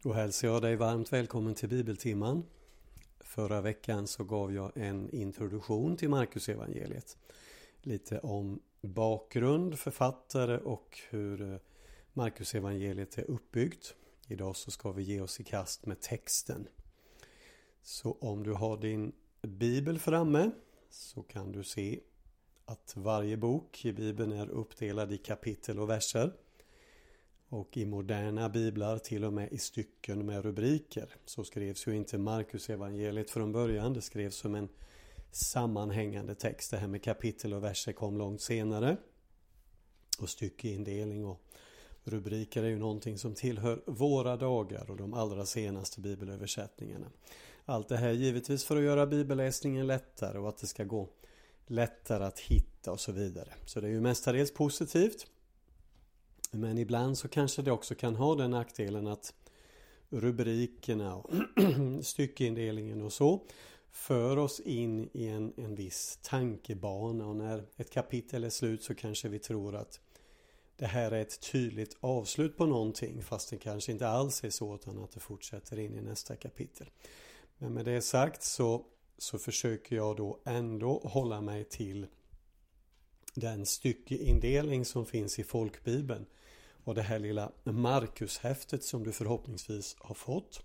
Då hälsar jag dig varmt välkommen till Bibeltimman. Förra veckan så gav jag en introduktion till Markus evangeliet. Lite om bakgrund, författare och hur Markus evangeliet är uppbyggt. Idag så ska vi ge oss i kast med texten. Så om du har din bibel framme så kan du se att varje bok i bibeln är uppdelad i kapitel och verser. Och i moderna biblar till och med i stycken med rubriker. Så skrevs ju inte Markus evangeliet från början. Det skrevs som en sammanhängande text. Det här med kapitel och verser kom långt senare. Och styckeindelning och rubriker är ju någonting som tillhör våra dagar och de allra senaste bibelöversättningarna. Allt det här givetvis för att göra bibelläsningen lättare och att det ska gå lättare att hitta och så vidare. Så det är ju mestadels positivt. Men ibland så kanske det också kan ha den nackdelen att rubrikerna och styckeindelningen och så för oss in i en viss tankebana. Och när ett kapitel är slut så kanske vi tror att det här är ett tydligt avslut på någonting. Fast det kanske inte alls är så utan att det fortsätter in i nästa kapitel. Men med det sagt så försöker jag då ändå hålla mig till den styckeindelning som finns i folkbibeln och det här lilla Markushäftet som du förhoppningsvis har fått.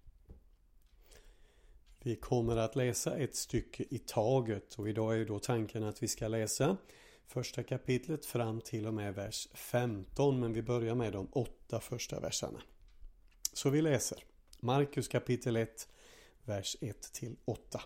Vi kommer att läsa ett stycke i taget och idag är ju då tanken att vi ska läsa första kapitlet fram till och med vers 15, men vi börjar med de 8 första verserna. Så vi läser Markus kapitel 1, vers 1-8.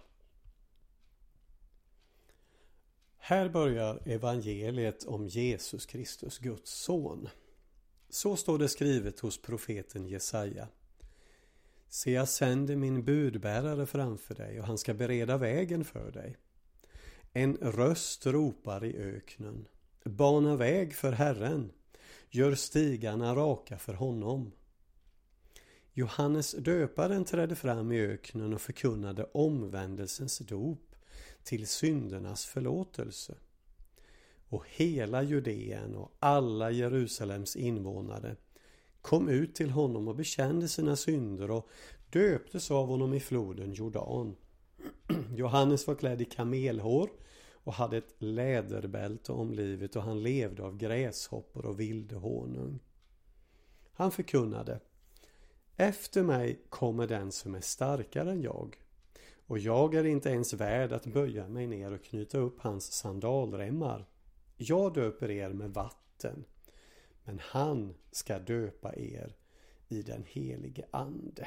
Här börjar evangeliet om Jesus Kristus, Guds son. Så står det skrivet hos profeten Jesaja. Se, jag sänder min budbärare framför dig och han ska bereda vägen för dig. En röst ropar i öknen. Bana väg för Herren. Gör stigarna raka för honom. Johannes döparen trädde fram i öknen och förkunnade omvändelsens dop till syndernas förlåtelse. Och hela Judeen och alla Jerusalems invånare kom ut till honom och bekände sina synder och döptes av honom i floden Jordan. Johannes var klädd i kamelhår och hade ett läderbälte om livet och han levde av gräshoppor och vildhonung. Han förkunnade: efter mig kommer den som är starkare än jag. Och jag är inte ens värd att böja mig ner och knyta upp hans sandalremmar. Jag döper er med vatten, men han ska döpa er i den helige ande.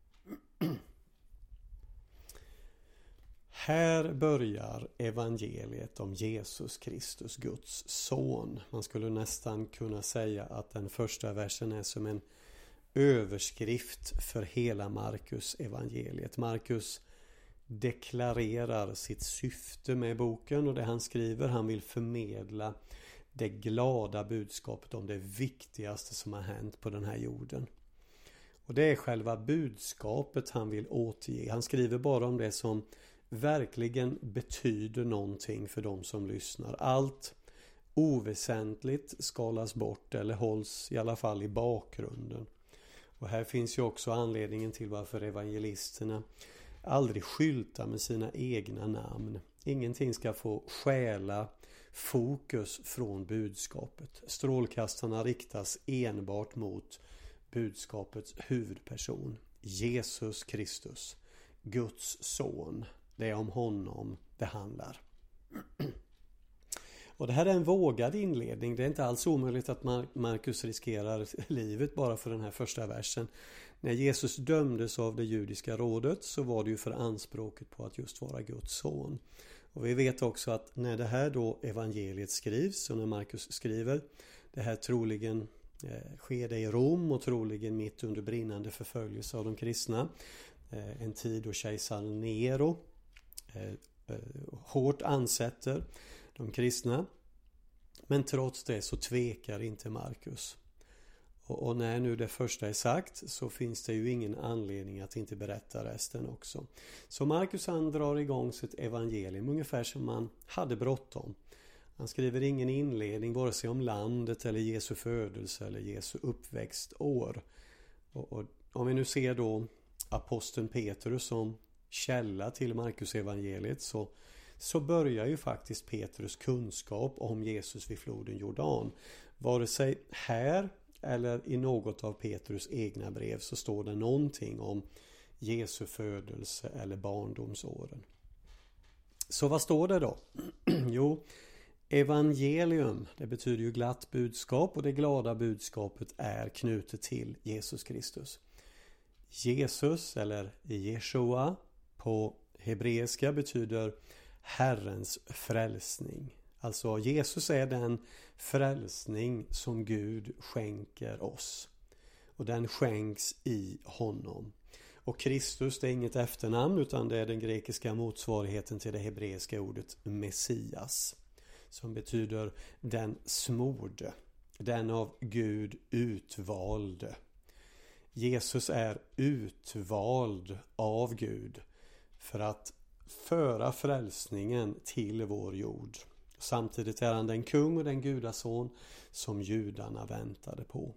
Här börjar evangeliet om Jesus Kristus, Guds son. Man skulle nästan kunna säga att den första versen är som en överskrift för hela Markus evangeliet. Markus deklarerar sitt syfte med boken och det han skriver. Han vill förmedla det glada budskapet om det viktigaste som har hänt på den här jorden. Och det är själva budskapet han vill återge. Han skriver bara om det som verkligen betyder någonting för de som lyssnar. Allt oväsentligt skalas bort eller hålls i alla fall i bakgrunden. Och här finns ju också anledningen till varför evangelisterna aldrig skyltar med sina egna namn. Ingenting ska få stjäla fokus från budskapet. Strålkastarna riktas enbart mot budskapets huvudperson. Jesus Kristus, Guds son. Det är om honom det handlar. Och det här är en vågad inledning. Det är inte alls omöjligt att Markus riskerar livet bara för den här första versen. När Jesus dömdes av det judiska rådet så var det ju för anspråket på att just vara Guds son. Och vi vet också att när det här då evangeliet skrivs och när Markus skriver, det här troligen sker det i Rom och troligen mitt under brinnande förföljelse av de kristna. En tid då kejsaren Nero hårt ansätter de kristna. Men trots det så tvekar inte Markus. Och när nu det första är sagt så finns det ju ingen anledning att inte berätta resten också. Så Markus han drar igång sitt evangelium ungefär som man hade bråttom. Han skriver ingen inledning vare sig om landet eller Jesu födelse eller Jesu uppväxtår. Och om vi nu ser då aposteln Petrus som källa till Markus evangeliet, så börjar ju faktiskt Petrus kunskap om Jesus vid floden Jordan. Vare sig här eller i något av Petrus egna brev så står det någonting om Jesu födelse eller barndomsåren. Så vad står det då? Jo, evangelium, det betyder ju glatt budskap, och det glada budskapet är knutet till Jesus Kristus. Jesus eller Jeshua på hebreiska betyder Herrens frälsning. Alltså Jesus är den frälsning som Gud skänker oss. Och den skänks i honom. Och Kristus, det är inget efternamn utan det är den grekiska motsvarigheten till det hebreiska ordet Messias. Som betyder den smorde, den av Gud utvalde. Jesus är utvald av Gud för att föra frälsningen till vår jord. Samtidigt är han den kung och den gudason som judarna väntade på.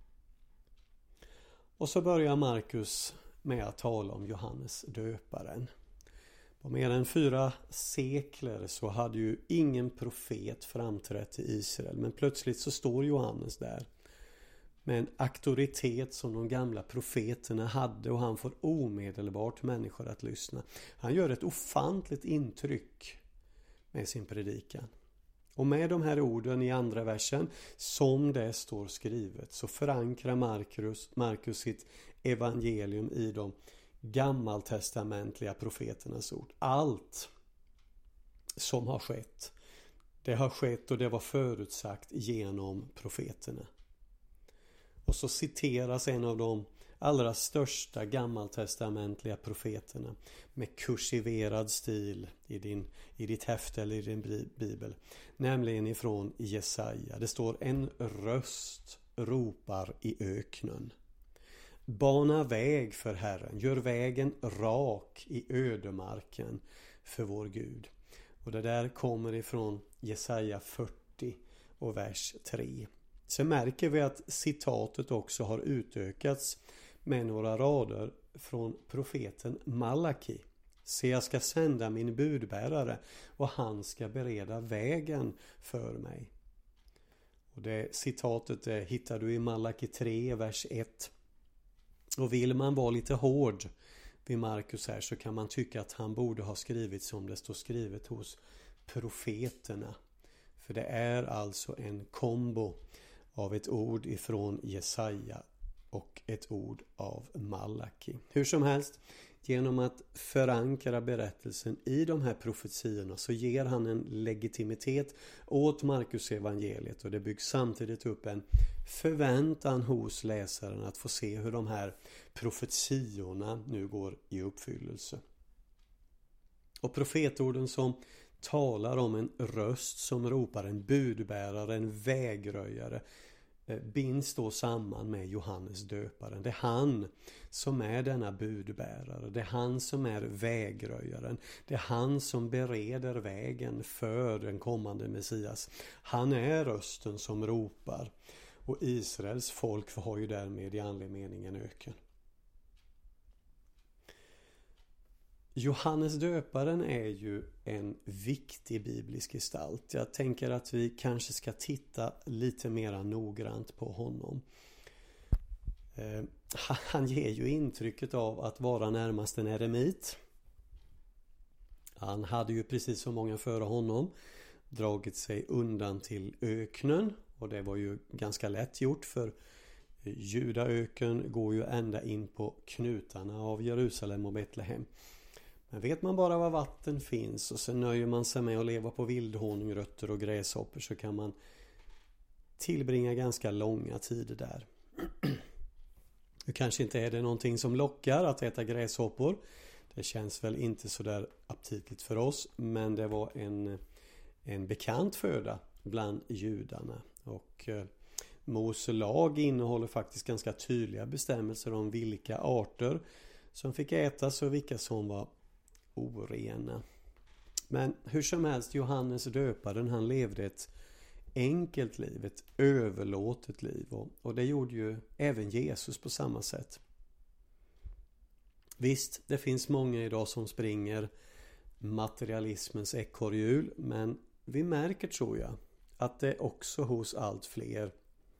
Och så börjar Markus med att tala om Johannes döparen. På mer än 4 sekler så hade ju ingen profet framträtt i Israel, men plötsligt så står Johannes där med en auktoritet som de gamla profeterna hade, och han får omedelbart människor att lyssna. Han gör ett ofantligt intryck med sin predikan. Och med de här orden i andra versen, som det står skrivet, så förankrar Markus sitt evangelium i de gammaltestamentliga profeternas ord. Allt som har skett, det har skett och det var förutsagt genom profeterna. Och så citeras en av de allra största gammaltestamentliga profeterna med kursiverad stil i ditt häfte eller i din bibel. Nämligen ifrån Jesaja. Det står: en röst ropar i öknen. Bana väg för Herren, gör vägen rak i ödemarken för vår Gud. Och det där kommer ifrån Jesaja 40 och vers 3. Så märker vi att citatet också har utökats med några rader från profeten Malaki. Se, jag ska sända min budbärare och han ska bereda vägen för mig. Och det citatet hittar du i Malaki 3, vers 1. Och vill man vara lite hård vid Markus här så kan man tycka att han borde ha skrivit som det står skrivet hos profeterna. För det är alltså en kombo av ett ord ifrån Jesaja och ett ord av Malaki. Hur som helst, genom att förankra berättelsen i de här profetierna så ger han en legitimitet åt Markus evangeliet, och det byggs samtidigt upp en förväntan hos läsaren att få se hur de här profetiorna nu går i uppfyllelse. Och profetorden som talar om en röst som ropar, en budbärare, en vägröjare, binds då samman med Johannes döparen. Det är han som är denna budbärare. Det är han som är vägröjaren. Det är han som bereder vägen för den kommande Messias. Han är rösten som ropar. Och Israels folk har ju därmed i andlig mening en öken. Johannes döparen är ju en viktig biblisk gestalt. Jag tänker att vi kanske ska titta lite mer noggrant på honom. Han ger ju intrycket av att vara närmast en eremit. Han hade ju precis som många före honom dragit sig undan till öknen, och det var ju ganska lätt gjort, för Judaöken går ju ända in på knutarna av Jerusalem och Betlehem. Men vet man bara var vatten finns och sen nöjer man sig med att leva på vildhonung, rötter och gräshoppor, så kan man tillbringa ganska långa tider där. Det kanske inte är det någonting som lockar att äta gräshoppor. Det känns väl inte så där aptitligt för oss, men det var en bekant föda bland judarna. Och Mose lag innehåller faktiskt ganska tydliga bestämmelser om vilka arter som fick ätas och vilka som var orena. Men hur som helst, Johannes döparen, han levde ett enkelt liv, ett överlåtet liv, och det gjorde ju även Jesus på samma sätt. Visst, det finns många idag som springer materialismens ekorrhjul, men vi märker, tror jag, att det också hos allt fler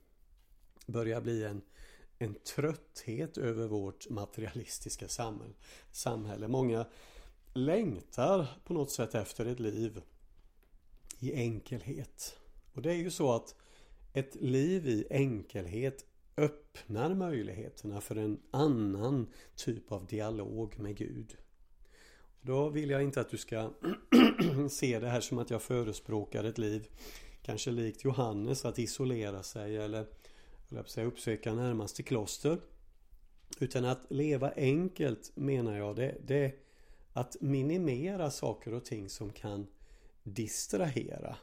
börjar bli en trötthet över vårt materialistiska samhälle. Många längtar på något sätt efter ett liv i enkelhet. Och det är ju så att ett liv i enkelhet öppnar möjligheterna för en annan typ av dialog med Gud. Då vill jag inte att du ska se det här som att jag förespråkar ett liv kanske likt Johannes, att isolera sig eller uppsöka närmaste kloster. Utan att leva enkelt, menar jag, det är att minimera saker och ting som kan distrahera.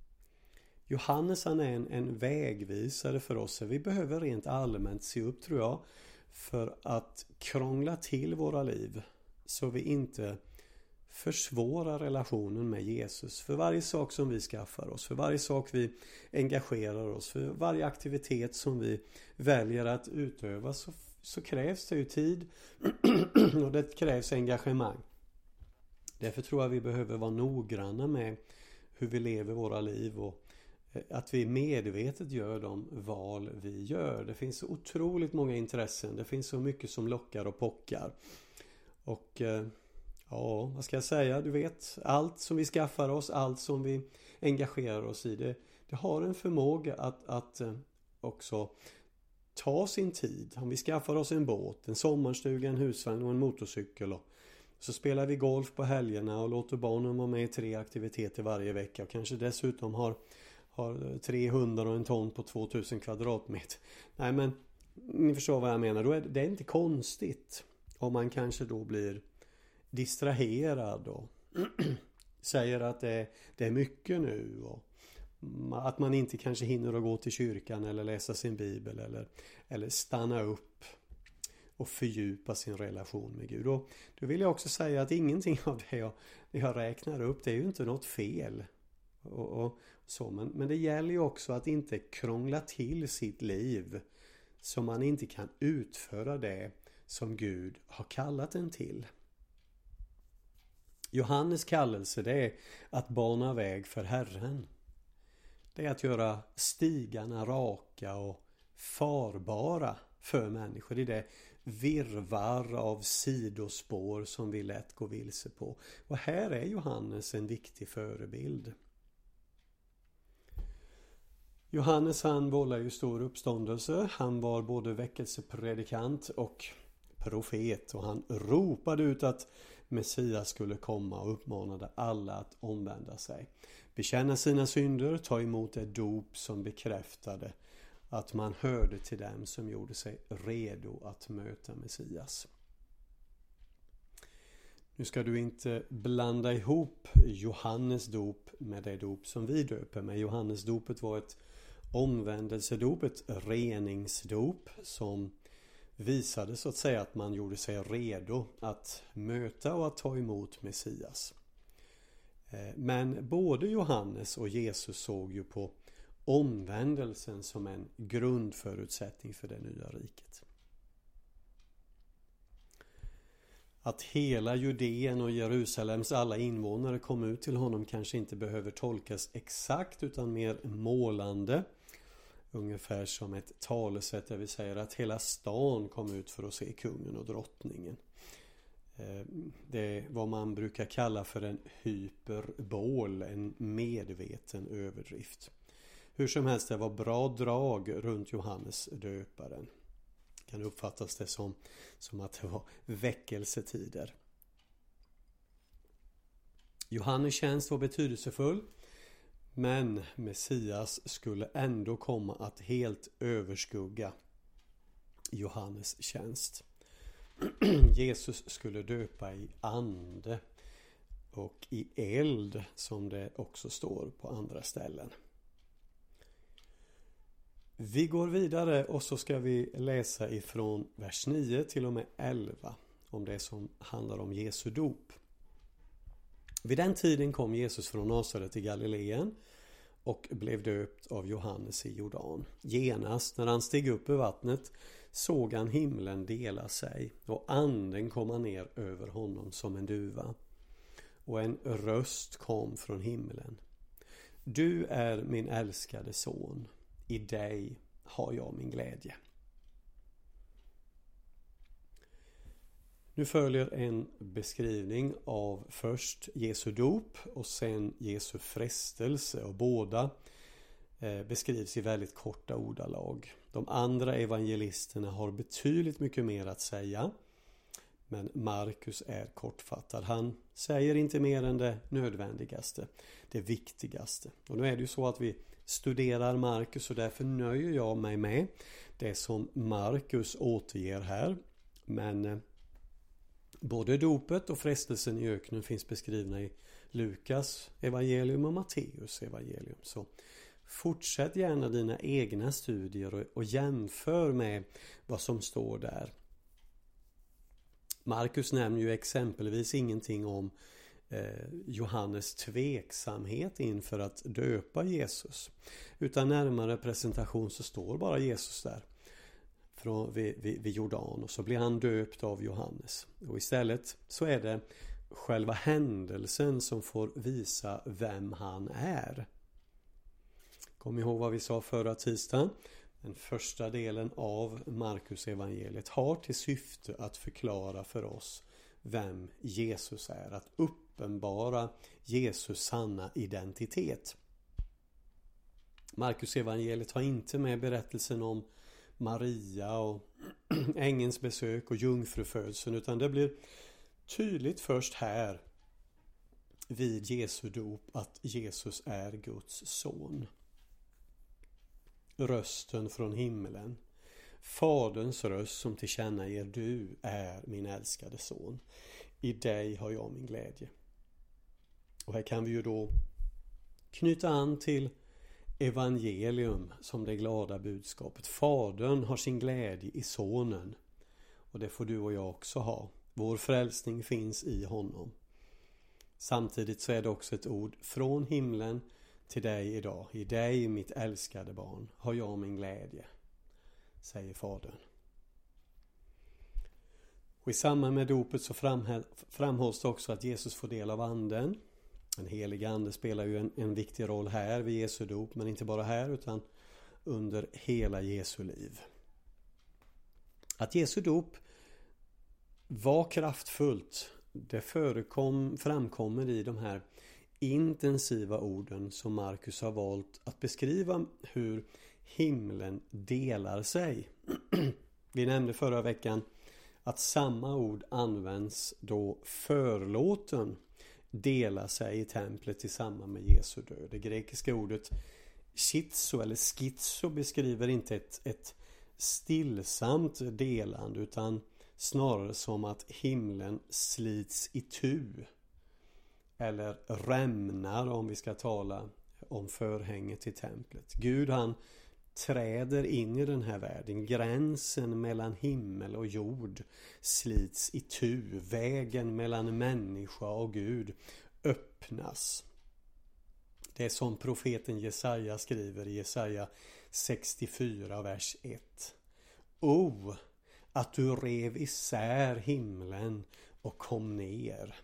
Johannes, han är en vägvisare för oss. Vi behöver rent allmänt se upp, tror jag, för att krångla till våra liv så vi inte försvårar relationen med Jesus. För varje sak som vi skaffar oss, för varje sak vi engagerar oss, för varje aktivitet som vi väljer att utöva, så krävs det ju tid och det krävs engagemang. Därför tror jag vi behöver vara noggranna med hur vi lever våra liv och att vi medvetet gör de val vi gör. Det finns så otroligt många intressen. Det finns så mycket som lockar och pockar. Och ja, vad ska jag säga? Du vet, allt som vi skaffar oss, allt som vi engagerar oss i, det har en förmåga att också ta sin tid. Om vi skaffar oss en båt, en sommarstuga, en husvagn och en motorcykel, och så spelar vi golf på helgerna och låter barnen vara med i 3 aktiviteter varje vecka och kanske dessutom har 3 hundar och en ton på 2000 kvadratmeter. Nej, men ni förstår vad jag menar. Då är det inte konstigt om man kanske då blir distraherad och säger att det är mycket nu, och att man inte kanske hinner att gå till kyrkan eller läsa sin bibel eller stanna upp och fördjupa sin relation med Gud. Och då vill jag också säga att ingenting av det jag räknar upp, det är ju inte något fel. Och så, men det gäller ju också att inte krångla till sitt liv så man inte kan utföra det som Gud har kallat en till. Johannes kallelse, det är att bana väg för Herren. Det är att göra stigarna raka och farbara för människor i det virvar av sidospår som vi lätt går vilse på. Och här är Johannes en viktig förebild. Johannes, han vållar ju stor uppståndelse. Han var både väckelsepredikant och profet, och han ropade ut att Messias skulle komma och uppmanade alla att omvända sig. Bekänna sina synder, ta emot ett dop som bekräftade att man hörde till dem som gjorde sig redo att möta Messias. Nu ska du inte blanda ihop Johannes dop med det dop som vi döper med. Johannes dopet var ett omvändelsedop, ett reningsdop som visade så att säga att man gjorde sig redo att möta och att ta emot Messias. Men både Johannes och Jesus såg ju på omvändelsen som en grundförutsättning för det nya riket. Att hela Judeen och Jerusalems alla invånare kom ut till honom kanske inte behöver tolkas exakt utan mer målande. Ungefär som ett talesätt där vi säger att hela stan kom ut för att se kungen och drottningen. Det är vad man brukar kalla för en hyperbol, en medveten överdrift. Hur som helst, det var bra drag runt Johannes döparen. Kan uppfattas det som att det var väckelsetider. Johannes tjänst var betydelsefull, men Messias skulle ändå komma att helt överskugga Johannes tjänst. Jesus skulle döpa i ande och i eld, som det också står på andra ställen. Vi går vidare och så ska vi läsa ifrån vers 9 till och med 11 om det som handlar om Jesu dop. Vid den tiden kom Jesus från Nasaret i Galileen och blev döpt av Johannes i Jordan. Genast när han steg upp ur vattnet såg han himlen dela sig och anden komma ner över honom som en duva. Och en röst kom från himlen. Du är min älskade son, i dig har jag min glädje. Nu följer en beskrivning av först Jesu dop och sen Jesu frestelse, och båda beskrivs i väldigt korta ordalag. De andra evangelisterna har betydligt mycket mer att säga, men Markus är kortfattad. Han säger inte mer än det nödvändigaste, det viktigaste. Och nu är det ju så att vi studerar Markus, och därför nöjer jag mig med det som Markus återger här. Men både dopet och frestelsen i öknen finns beskrivna i Lukas evangelium och Matteus evangelium. Så fortsätt gärna dina egna studier och jämför med vad som står där. Markus nämner ju exempelvis ingenting om Johannes tveksamhet inför att döpa Jesus. Utan närmare presentation så står bara Jesus där vid Jordan, och så blir han döpt av Johannes. Och istället så är det själva händelsen som får visa vem han är. Kom ihåg vad vi sa förra tisdagen. Den första delen av Markus evangeliet har till syfte att förklara för oss vem Jesus är. Att uppenbara Jesus sanna identitet. Markus evangeliet har inte med berättelsen om Maria och ängelns besök och jungfrufödseln, utan det blir tydligt först här vid Jesu dop att Jesus är Guds son. Rösten från himlen, Faderns röst som tillkännager: du är min älskade son, i dig har jag min glädje. Och här kan vi ju då knyta an till evangelium som det glada budskapet. Fadern har sin glädje i sonen, och det får du och jag också ha. Vår frälsning finns i honom. Samtidigt så är det också ett ord från himlen till dig idag. I dig, mitt älskade barn, har jag min glädje, säger Fadern. Och i samband med dopet så framhålls det också att Jesus får del av anden. Den heliga ande spelar ju en viktig roll här vid Jesu dop, men inte bara här utan under hela Jesu liv. Att Jesu dop var kraftfullt, det framkommer i de här intensiva orden som Markus har valt att beskriva hur himlen delar sig. Vi nämnde förra veckan att samma ord används då förlåten delar sig i templet i samband med Jesu död. Det grekiska ordet schizo eller schizo beskriver inte ett stillsamt delande, utan snarare som att himlen slits itu eller rämnar, om vi ska tala om förhänget i templet. Gud, han träder in i den här världen. Gränsen mellan himmel och jord slits itu. Vägen mellan människa och Gud öppnas. Det är som profeten Jesaja skriver i Jesaja 64 vers 1. O, att du rev isär himlen och kom ner.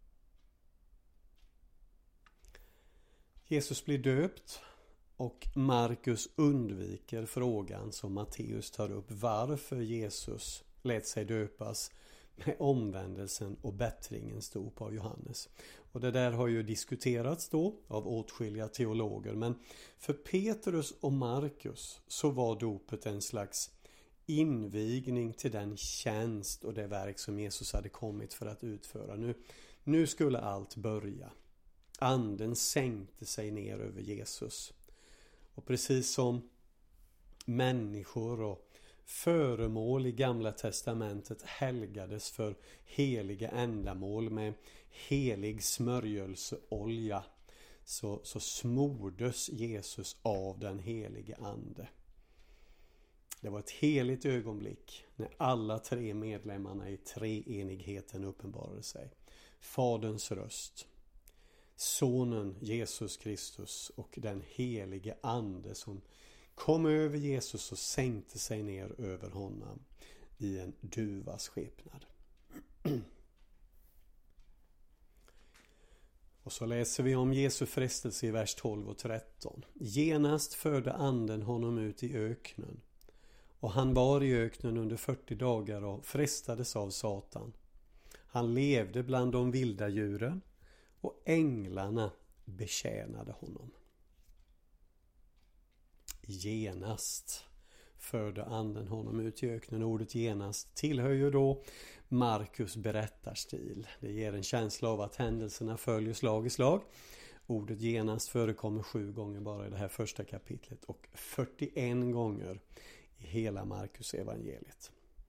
Jesus blir döpt, och Markus undviker frågan som Matteus tar upp, varför Jesus lät sig döpas med omvändelsen och bättringens dop av Johannes. Och det där har ju diskuterats då av åtskilliga teologer, men för Petrus och Markus så var dopet en slags invigning till den tjänst och det verk som Jesus hade kommit för att utföra. Nu skulle allt börja. Anden sänkte sig ner över Jesus. Och precis som människor och föremål i Gamla testamentet helgades för heliga ändamål med helig smörjelseolja, så smordes Jesus av den helige ande. Det var ett heligt ögonblick när alla tre medlemmarna i treenigheten uppenbarade sig. Faderns röst, Sonen Jesus Kristus och den helige ande som kom över Jesus och sänkte sig ner över honom i en duvas skepnad. Och så läser vi om Jesu frestelse i vers 12 och 13. Genast förde anden honom ut i öknen. Och han var i öknen under 40 dagar och frestades av Satan. Han levde bland de vilda djuren och änglarna betjänade honom. Genast förde anden honom ut i öknen. Ordet genast tillhör ju då Markus berättarstil. Det ger en känsla av att händelserna följer slag i slag. Ordet genast förekommer 7 gånger bara i det här första kapitlet och 41 gånger i hela Markus evangeliet.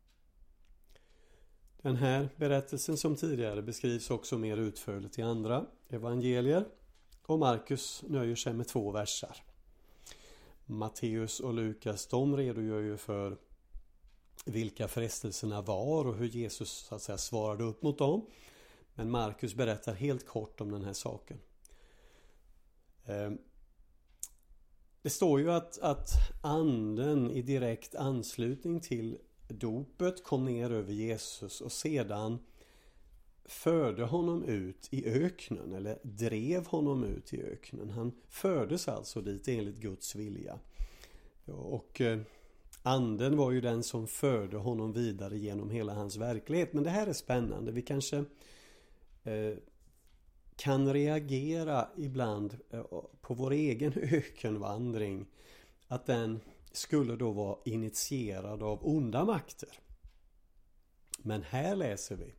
Den här berättelsen som tidigare beskrivs också mer utförligt i andra evangelier, och Markus nöjer sig med 2 versar. Matteus och Lukas, de redogör ju för vilka frestelserna var och hur Jesus så att säga svarade upp mot dem. Men Markus berättar helt kort om den här saken. Det står ju att anden i direkt anslutning till dopet kom ner över Jesus och sedan förde honom ut i öknen, eller drev honom ut i öknen. Han fördes alltså dit enligt Guds vilja. Och anden var ju den som förde honom vidare genom hela hans verklighet. Men det här är spännande. Vi kanske kan reagera ibland på vår egen ökenvandring, att den skulle då vara initierad av onda makter. Men här läser vi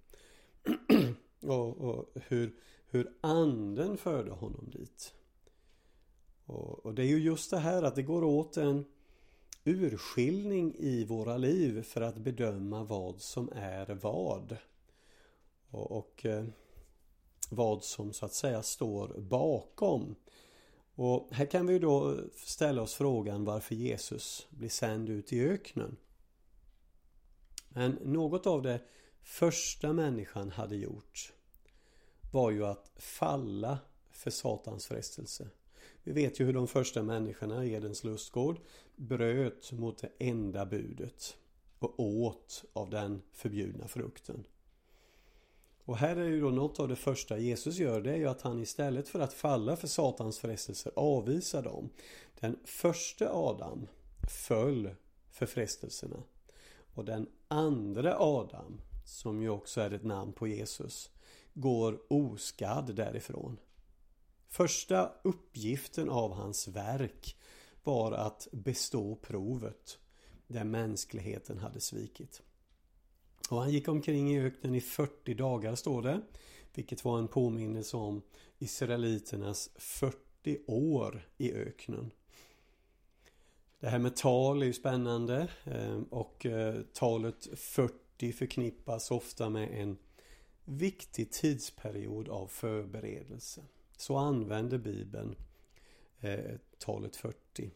och hur anden förde honom dit. Och det är ju just det här att det går åt en urskiljning i våra liv för att bedöma vad som är vad. Och vad som så att säga står bakom. Och här kan vi då ställa oss frågan varför Jesus blir sänd ut i öknen. Men något av det första människan hade gjort var ju att falla för Satans frestelse. Vi vet ju hur de första människorna i Edens lustgård bröt mot det enda budet och åt av den förbjudna frukten. Och här är ju då något av det första Jesus gör, det är ju att han istället för att falla för Satans frestelser avvisar dem. Den första Adam föll för frestelserna. Och den andra Adam, som ju också är ett namn på Jesus, går oskadd därifrån. Första uppgiften av hans verk var att bestå provet där mänskligheten hade svikit. Och han gick omkring i öknen i 40 dagar står det, vilket var en påminnelse om israeliternas 40 år i öknen. Det här med tal är ju spännande och talet 40 förknippas ofta med en viktig tidsperiod av förberedelse. Så använder Bibeln talet 40.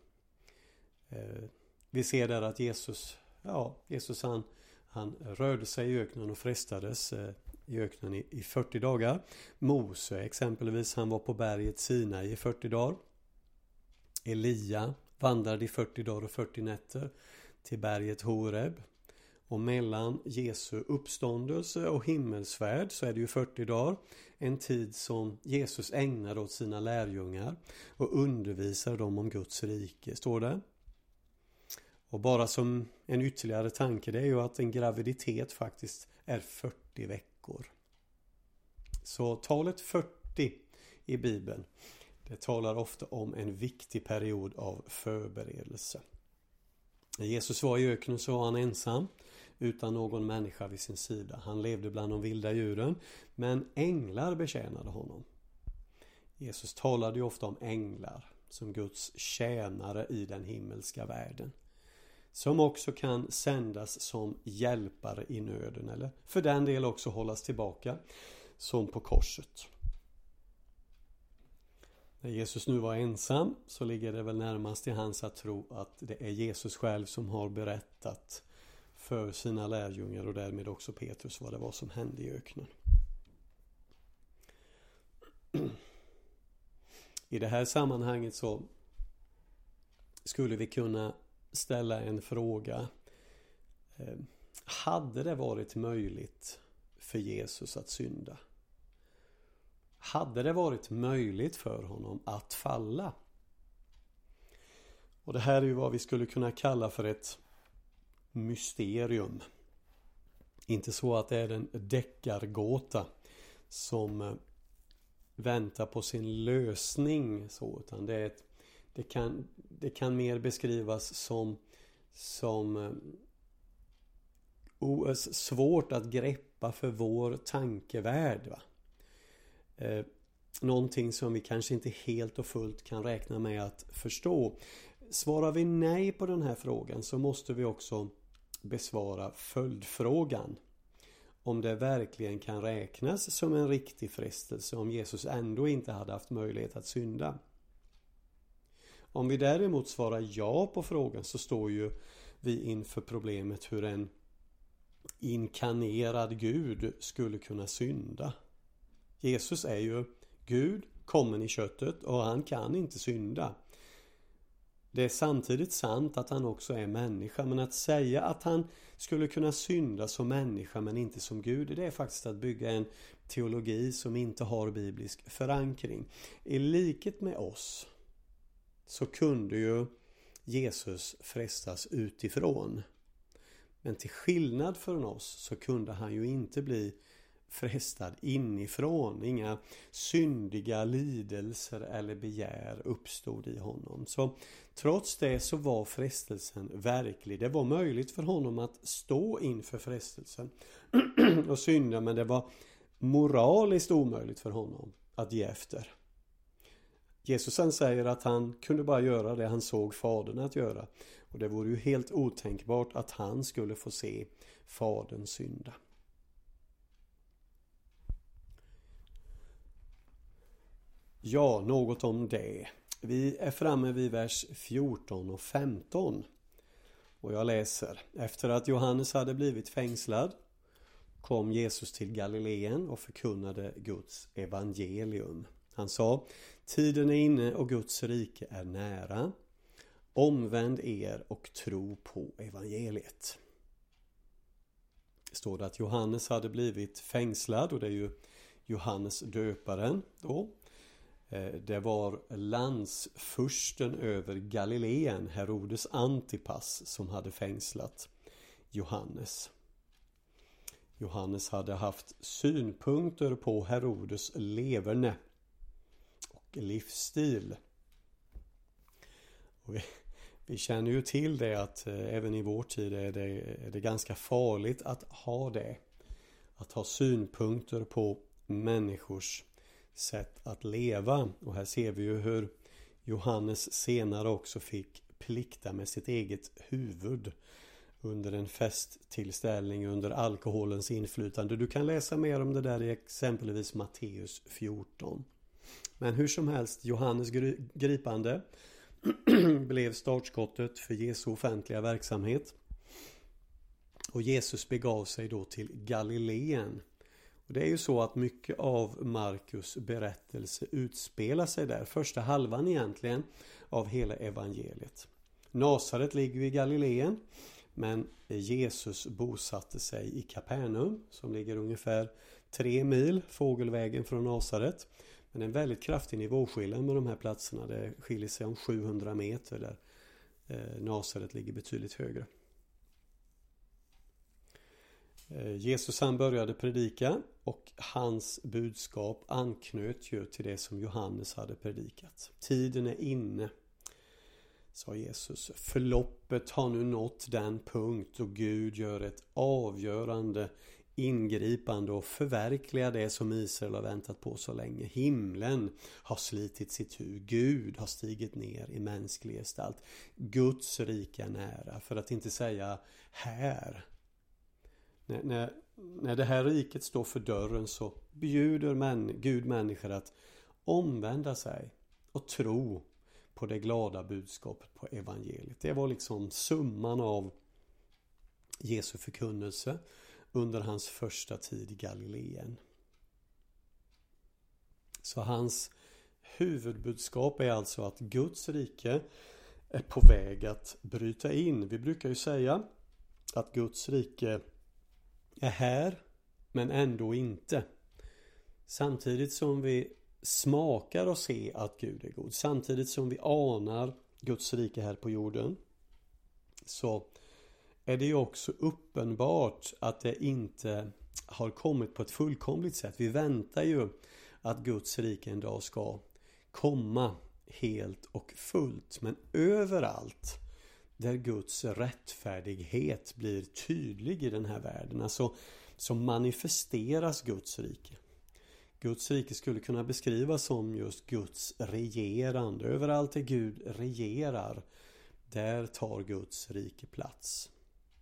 Vi ser där att Jesus han rörde sig i öknen och frestades i öknen i 40 dagar. Mose exempelvis, han var på berget Sinai i 40 dagar. Elia vandrade i 40 dagar och 40 nätter till berget Horeb. Och mellan Jesu uppståndelse och himmelsfärd så är det ju 40 dagar. En tid som Jesus ägnar åt sina lärjungar och undervisar dem om Guds rike, står det. Och bara som en ytterligare tanke, det är ju att en graviditet faktiskt är 40 veckor. Så talet 40 i Bibeln, det talar ofta om en viktig period av förberedelse. När Jesus var i öknen så var han ensam, utan någon människa vid sin sida. Han levde bland de vilda djuren, men änglar betjänade honom. Jesus talade ju ofta om änglar som Guds tjänare i den himmelska världen. Som också kan sändas som hjälpare i nöden, eller för den del också hållas tillbaka, som på korset. När Jesus nu var ensam så ligger det väl närmast till hands att tro att det är Jesus själv som har berättat för sina lärjungar och därmed också Petrus vad det var som hände i öknen. I det här sammanhanget så skulle vi kunna ställa en fråga. Hade det varit möjligt för Jesus att synda? Hade det varit möjligt för honom att falla? Och det här är ju vad vi skulle kunna kalla för ett mysterium. Inte så att det är en deckargåta som väntar på sin lösning så, utan det kan mer beskrivas som svårt att greppa för vår tankevärld, va? Någonting som vi kanske inte helt och fullt kan räkna med att förstå. Svarar vi nej på den här frågan så måste vi också besvara följdfrågan. Om det verkligen kan räknas som en riktig frestelse om Jesus ändå inte hade haft möjlighet att synda. Om vi däremot svarar ja på frågan så står ju vi inför problemet hur en inkarnerad Gud skulle kunna synda. Jesus är ju Gud, kommen i köttet, och han kan inte synda. Det är samtidigt sant att han också är människa, men att säga att han skulle kunna synda som människa men inte som Gud, det är faktiskt att bygga en teologi som inte har biblisk förankring. I likhet med oss så kunde ju Jesus frestas utifrån. Men till skillnad från oss så kunde han ju inte bli frestad inifrån. Inga syndiga lidelser eller begär uppstod i honom. Så trots det så var frestelsen verklig. Det var möjligt för honom att stå inför frestelsen och synda, men det var moraliskt omöjligt för honom att ge efter. Jesus han säger att han kunde bara göra det han såg Fadern att göra. Och det vore ju helt otänkbart att han skulle få se Fadern synda. Ja, något om det. Vi är framme vid vers 14 och 15. Och jag läser. Efter att Johannes hade blivit fängslad kom Jesus till Galileen och förkunnade Guds evangelium. Han sa: tiden är inne och Guds rike är nära. Omvänd er och tro på evangeliet. Det står det att Johannes hade blivit fängslad, och det är ju Johannes döparen då. Det var landsfursten över Galileen, Herodes Antipas, som hade fängslat Johannes. Johannes hade haft synpunkter på Herodes leverne och livsstil. Och vi känner ju till det att även i vår tid är det ganska farligt att ha det. Att ha synpunkter på människors sätt att leva. Och här ser vi ju hur Johannes senare också fick plikta med sitt eget huvud under en festtillställning under alkoholens inflytande. Du kan läsa mer om det där i exempelvis Matteus 14. Men hur som helst, Johannes gripande blev startskottet för Jesu offentliga verksamhet. Och Jesus begav sig då till Galileen. Och det är ju så att mycket av Markus berättelse utspelar sig där. Första halvan egentligen av hela evangeliet. Nasaret ligger i Galileen, men Jesus bosatte sig i Kapernaum som ligger ungefär 3 mil fågelvägen från Nasaret. Men en väldigt kraftig nivåskillnad med de här platserna. Det skiljer sig om 700 meter där Nasaret ligger betydligt högre. Jesus han började predika och hans budskap anknöt ju till det som Johannes hade predikat. Tiden är inne, sa Jesus. Förloppet har nu nått den punkt då Gud gör ett avgörande ingripande och förverkligar det som Israel har väntat på så länge. Himlen har slitit sitt huvud. Gud har stigit ner i mänsklig gestalt. Guds rike är nära, för att inte säga här. När det här riket står för dörren så bjuder Gud människor att omvända sig och tro på det glada budskapet på evangeliet. Det var liksom summan av Jesu förkunnelse under hans första tid i Galileen. Så hans huvudbudskap är alltså att Guds rike är på väg att bryta in. Vi brukar ju säga att Guds rike är här men ändå inte. Samtidigt som vi smakar och ser att Gud är god, samtidigt som vi anar Guds rike här på jorden, så är det ju också uppenbart att det inte har kommit på ett fullkomligt sätt. Vi väntar ju att Guds rike en dag ska komma helt och fullt. Men överallt där Guds rättfärdighet blir tydlig i den här världen, alltså, så manifesteras Guds rike. Guds rike skulle kunna beskrivas som just Guds regerande. Överallt där Gud regerar, där tar Guds rike plats.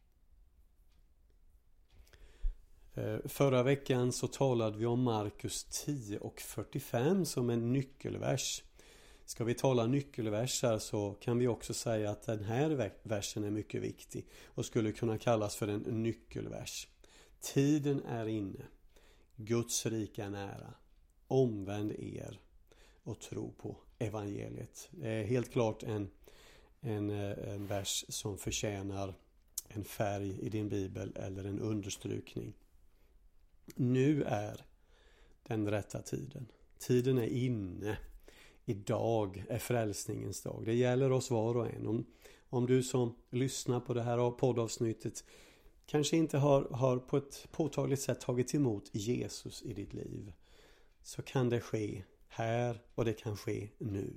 Förra veckan så talade vi om Markus 10 och 45 som en nyckelvers. Ska vi tala nyckelversar så kan vi också säga att den här versen är mycket viktig och skulle kunna kallas för en nyckelvers. Tiden är inne. Guds rike är nära. Omvänd er och tro på evangeliet. Det är helt klart en vers som förtjänar en färg i din bibel eller en understrykning. Nu är den rätta tiden. Tiden är inne. Idag är frälsningens dag. Det gäller oss var och en. Om du som lyssnar på det här poddavsnittet kanske inte har på ett påtagligt sätt tagit emot Jesus i ditt liv, så kan det ske här och det kan ske nu.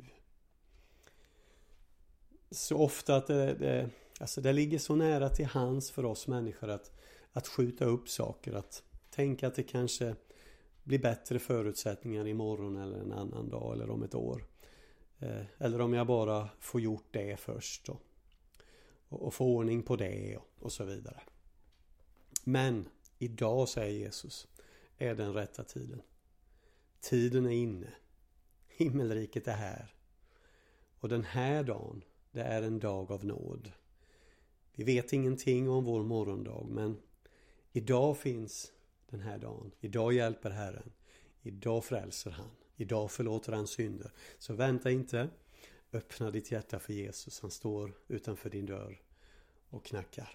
Så ofta att det ligger så nära till hands för oss människor att skjuta upp saker, att tänka att det kanske blir bättre förutsättningar imorgon eller en annan dag eller om ett år. Eller om jag bara får gjort det först och få ordning på det och så vidare. Men idag, säger Jesus, är den rätta tiden. Tiden är inne. Himmelriket är här. Och den här dagen, det är en dag av nåd. Vi vet ingenting om vår morgondag, men idag finns den här dagen. Idag hjälper Herren. Idag frälser han. Idag förlåter han synder. Så vänta inte. Öppna ditt hjärta för Jesus. Han står utanför din dörr och knackar.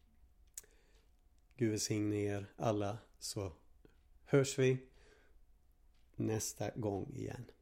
Gud välsigne er alla, så hörs vi nästa gång igen.